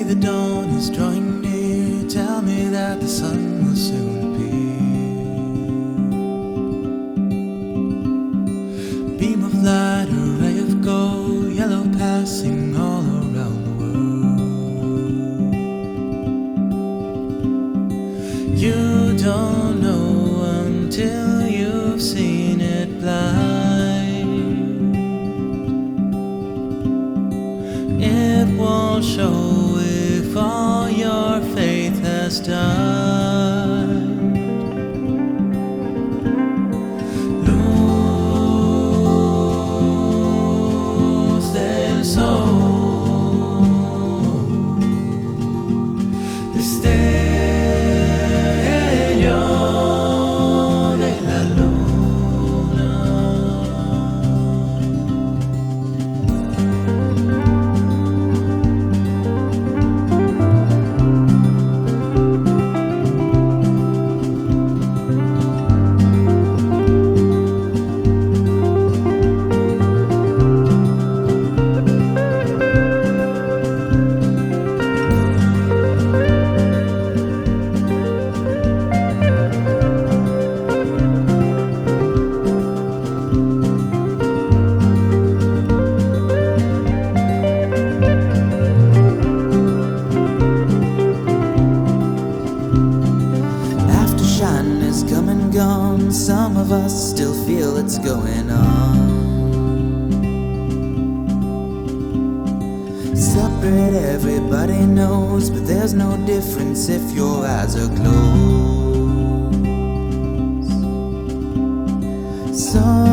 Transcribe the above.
the dawn is drawing near. Tell me that the sun will soon appear. Beam of light, a ray of gold, yellow passing all around the world. You don't know until you've seen it blind. It won't show if all your faith has died. Luz del sol, destello de la luna. Is come and gone. Some of us still feel it's going on. Separate, everybody knows, but there's no difference if your eyes are closed. So